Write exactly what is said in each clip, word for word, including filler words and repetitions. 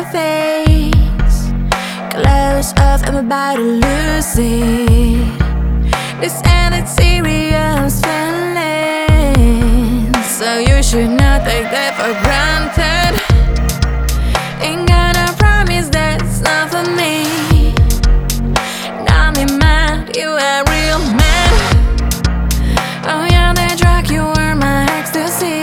face. Close off, I'm about to lose it. This ain't serious feeling, so you should not take that for granted. Ain't gonna promise that's not for me. Not me mad, you a real man. Oh yeah, the drug, you were my ecstasy.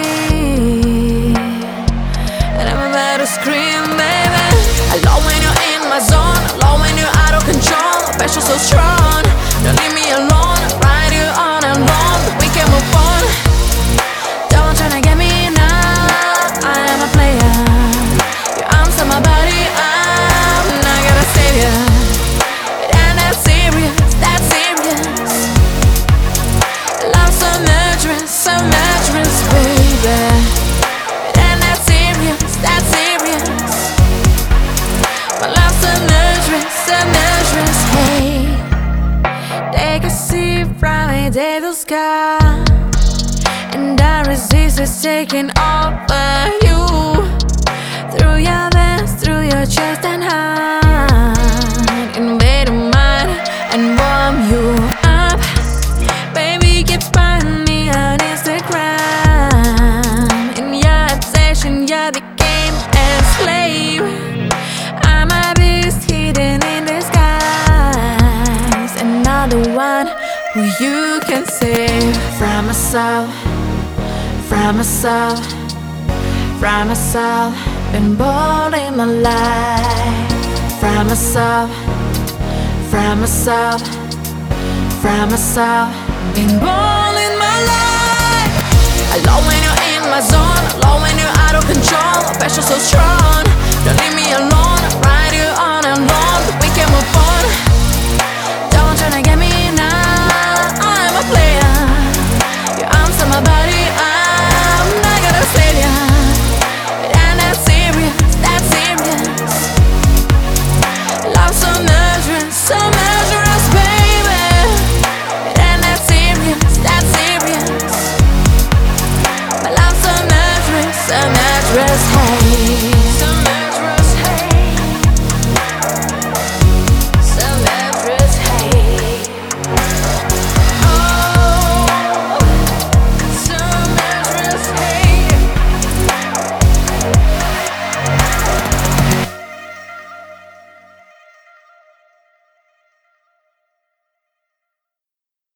And I'm about to scream, baby. I love when you're in my zone, I love when you're out of control. Passion so strong, don't leave me alone. Ride you on and on, but we can move on. Don't try to get me now, I am a player. Your arms on my body, I'm not gonna save you. It ain't that serious, that serious. Love so much risk, so much risk, baby. It ain't that serious, that serious. My love so much risk, so much risk, hey. Take a seat from a devil sky, and I resist is taking over you. Through your veins, through your chest and heart, invade your mind and warm you up. Baby, keep finding me on Instagram. In your obsession, you became a slave. I'm a beast hidden in disguise, another one who you can save. From myself, from myself, from myself, been bold in my life. From myself, from myself, from myself, been bold in my life. I love when you're in my zone, I love when you're out of control. Passion so strong, don't leave me alone.